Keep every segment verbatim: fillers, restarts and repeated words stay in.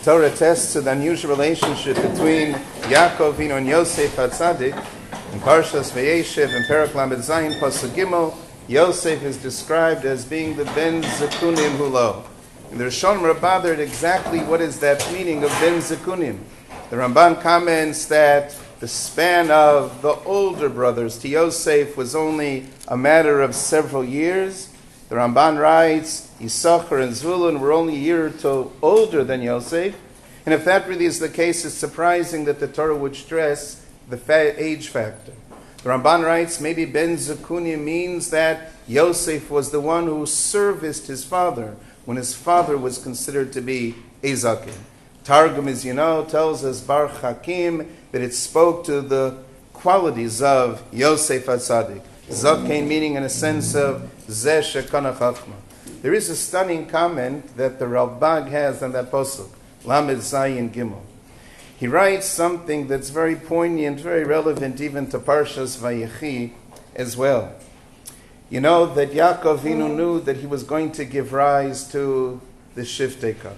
Torah attests to the unusual relationship between Yaakov Avinu and Yosef HaTzadik. In Parshas Vayeshev and Perek Lamed Zayin Pasuk Gimel, Yosef is described as being the Ben Zekunim Hulo. And the Rishonim Rabbathered exactly what is that meaning of Ben Zekunim. The Ramban comments that the span of the older brothers to Yosef was only a matter of several years. The Ramban writes, Yisachar and Zvulun were only a year or two older than Yosef. And if that really is the case, it's surprising that the Torah would stress the fa- age factor. The Ramban writes, maybe Ben Zekunim means that Yosef was the one who serviced his father when his father was considered to be a Zaken. Targum, as you know, tells us, Bar Hakim, that it spoke to the qualities of Yosef HaTzadik. Zaken meaning in a sense of Zeh Shekana Chachma. There is a stunning comment that the Ralbag has on that posuk, Lamed Zayin Gimel. He writes something that's very poignant, very relevant even to Parshas Vayechi as well. You know that Yaakov Avinu knew that he was going to give rise to the Shiftei Cup.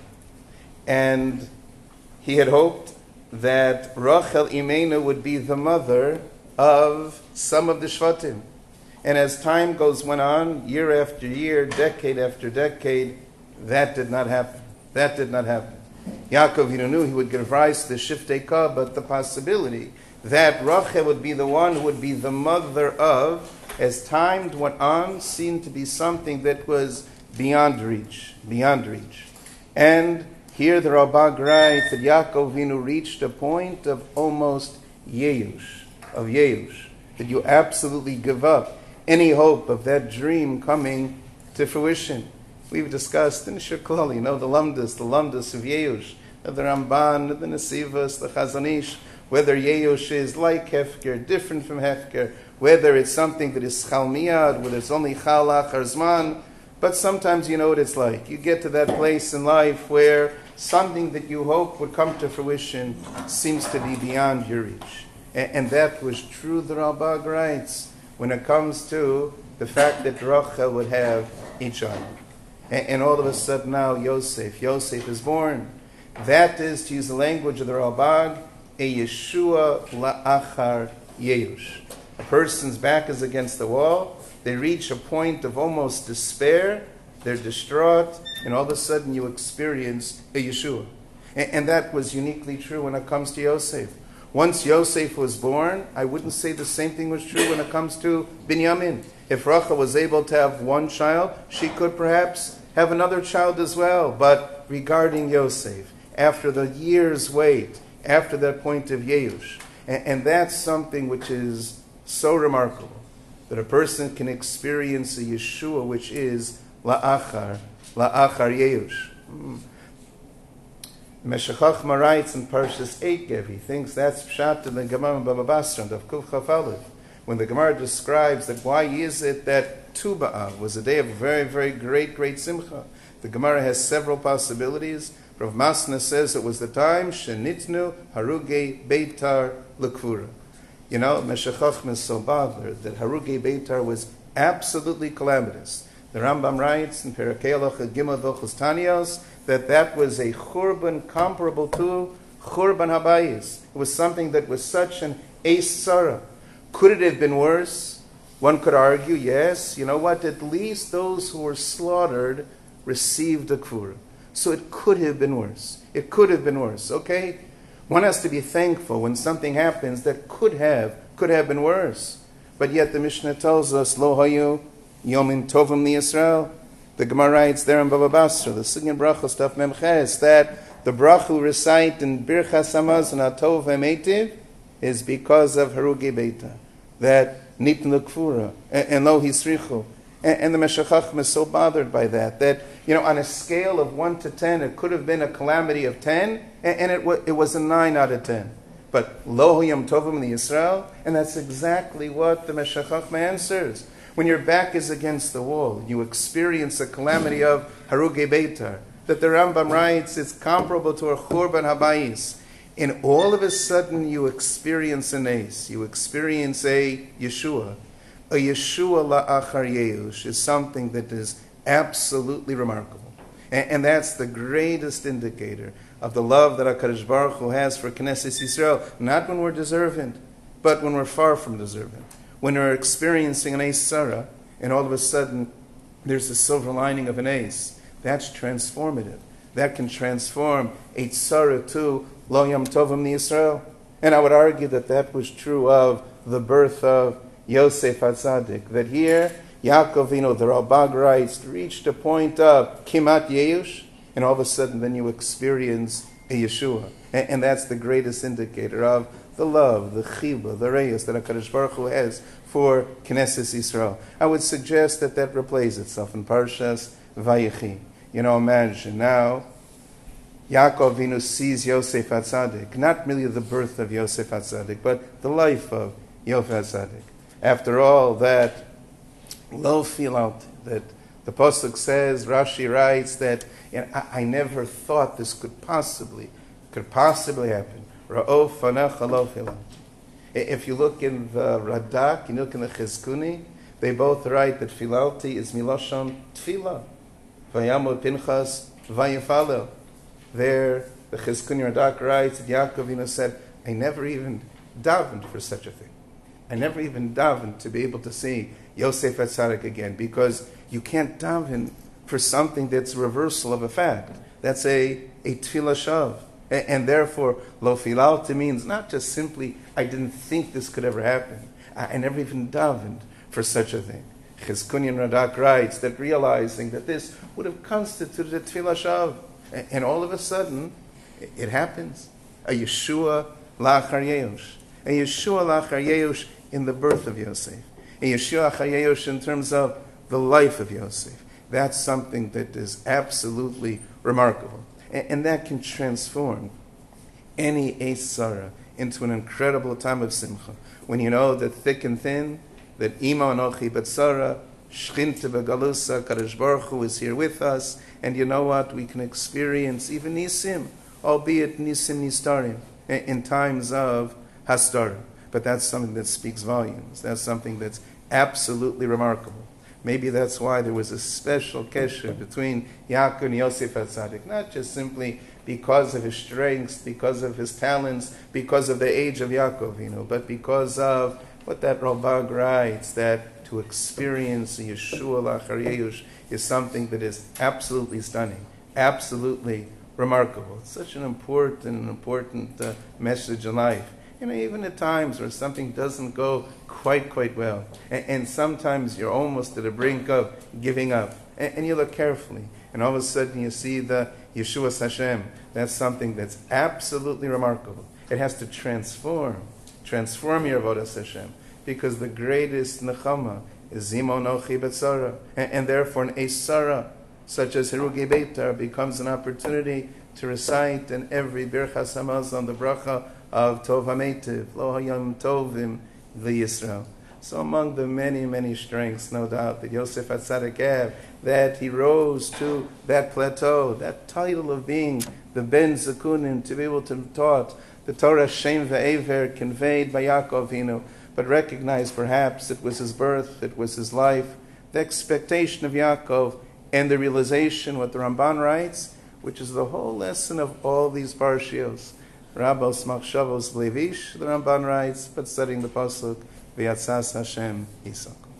And he had hoped that Rachel Imenu would be the mother of some of the Shvatim. And as time goes went on, year after year, decade after decade, that did not happen. That did not happen. Yaakov Avinu knew he would give rise to the Shiftei Ka, but the possibility that Rachel would be the one who would be the mother of, as time went on, seemed to be something that was beyond reach, beyond reach. And here the Ralbag writes that Yaakov Avinu reached a point of almost Yeush, of Yeush, that you absolutely give up any hope of that dream coming to fruition. We've discussed in Shirklal, you know, the Lamdas, the Lamdas of Yeush, the Ramban, the Nesivas, the Chazon Ish, whether Yeush is like Hefker, different from Hefker, whether it's something that is Chal Miyad, whether it's only Chal Achar Zman, but sometimes you know what it's like. You get to that place in life where something that you hope would come to fruition seems to be beyond your reach. And, and that was true, the Ralbag writes, when it comes to the fact that Rachel would have a child. And, and all of a sudden now Yosef, Yosef is born. That is, to use the language of the Ralbag, a Yeshua la'achar Yeush. A person's back is against the wall, they reach a point of almost despair, they're distraught, and all of a sudden you experience a Yeshua. And, and that was uniquely true when it comes to Yosef. Once Yosef was born, I wouldn't say the same thing was true when it comes to Binyamin. If Rachel was able to have one child, she could perhaps have another child as well. But regarding Yosef, after the year's wait, after that point of Yeush, and, and that's something which is so remarkable, that a person can experience a Yeshua which is la'achar, la'achar Yeush. Mm. Meshech Chochma writes in Parshas Eikev, he thinks that's Pshat in the Gemara Baba Basra of Kuf Chaf Aleph, when the Gemara describes that why is it that Tu B'Av was a day of very, very great, great simcha. The Gemara has several possibilities. Rav Masna says it was the time Shenitnu Haruge Beitar L'Kvura. You know, Meshech Chochma is so bothered that Haruge Beitar was absolutely calamitous. The Rambam writes in Perakei Halacha Gimel V'Chos Tanios that that was a churban comparable to churban habayis. It was something that was such an eis tzara. Could it have been worse? One could argue, yes. You know what? At least those who were slaughtered received a kvura. So it could have been worse. It could have been worse, okay? One has to be thankful when something happens that could have, could have been worse. But yet the Mishnah tells us, Lo hayu yomim tovim li Yisrael. The Gemara writes there in Baba Basra, the Sigin Brachos Stuff Memches, that the bracha we recite in Birchas Hamazon Atov Emetiv is because of Haruge Beita, that Nitn L'Kfura, and Lo Hisrichu. And the Meshech Chochma is so bothered by that, that, you know, on a scale of one to ten, it could have been a calamity of ten, and it was, it was a nine out of ten. But Lo Yom Tovim Li Yisrael, and that's exactly what the Meshech Chochma answers. When your back is against the wall, you experience a calamity of Haruge Beitar, that the Rambam writes it's comparable to a Churban Habayis. And all of a sudden you experience an ace, you experience a Yeshua. A Yeshua la'achar Yeush is something that is absolutely remarkable. And, and that's the greatest indicator of the love that HaKadosh Baruch Hu has for Knesset Yisrael, not when we're deserving, but when we're far from deserving. When we're experiencing an Eis Sarah, and all of a sudden there's the silver lining of an ace. That's transformative. That can transform a tzara to Lo Yom Tovim Yisrael. And I would argue that that was true of the birth of Yosef HaTzadik. That here, Yaakov, you know, the Ralbag writes, reached a point of Kimat Yeush, and all of a sudden then you experience a Yeshua. And, and that's the greatest indicator of the love, the chiba, the reyes that HaKadosh Baruch Hu has for Knesset Yisrael. I would suggest that that replays itself in Parshas Vayechi. You know, imagine now, Yaakov Avinu sees Yosef HaTzadik, not merely the birth of Yosef HaTzadik, but the life of Yosef HaTzadik. After all, that lo filat, that the Pasuk says, Rashi writes that, you know, I, I never thought this could possibly, could possibly happen. Ra'o fanecha lo filat. If you look in the Radak, you look in the Chizkuni, they both write that filalti is milashon tefillah. Vayamod Pinchas vayifalel. There, the Chizkuni Radak writes that Yaakov Avinu said, I never even davened for such a thing. I never even davened to be able to see Yosef HaTzadik again, because you can't daven for something that's a reversal of a fact. That's a, a tefillah shav. And, and therefore, lo filalti means not just simply, I didn't think this could ever happen. I, I never even davened for such a thing. Chizkuni Radak writes that realizing that this would have constituted a tefillah shav. And, and all of a sudden, it, it happens. A Yeshua la'achar Yeush. A Yeshua la'achar Yeush in the birth of Yosef. A Yeshua la'achar Yeush in terms of the life of Yosef. That's something that is absolutely remarkable. And, and that can transform any Eis Sarah into an incredible time of simcha. When you know that thick and thin, that Ima Anochi Betzara, Shchinte Begalusa, Kadosh Baruch Hu is here with us, and you know what? We can experience even Nisim, albeit Nisim Nistarim, in times of Hastarim. But that's something that speaks volumes. That's something that's absolutely remarkable. Maybe that's why there was a special kesher between Yaakov and Yosef HaTzadik, not just simply because of his strengths, because of his talents, because of the age of Yaakov, you know, but because of what that Ralbag writes, that to experience a Yeshua la'achar Yeush is something that is absolutely stunning, absolutely remarkable. It's such an important, important uh, message in life. You know, even at times where something doesn't go quite, quite well, and, and sometimes you're almost at the brink of giving up, and, and you look carefully, and all of a sudden you see the Yeshua Hashem. That's something that's absolutely remarkable. It has to transform, transform your avodas Hashem, because the greatest nechama is Zimo Nochi Betzara, and, and therefore an Eis Sarah, such as Hirugi Beitar, becomes an opportunity to recite in every Birchas Hamazon the bracha of Tov HaMeitiv, Lo Hayam Tovim V'Yisrael. So among the many, many strengths, no doubt, that Yosef HaTzadik had, that he rose to that plateau, that title of being the Ben Zekunim, to be able to taught the Torah Shem Ve'ever conveyed by Yaakov Avinu, but recognize perhaps it was his birth, it was his life, the expectation of Yaakov, and the realization, what the Ramban writes, which is the whole lesson of all these parshios. Rabos Machshavos Levish, the Ramban writes, but studying the Pasuk, V'yatzas Hashem Yisakol.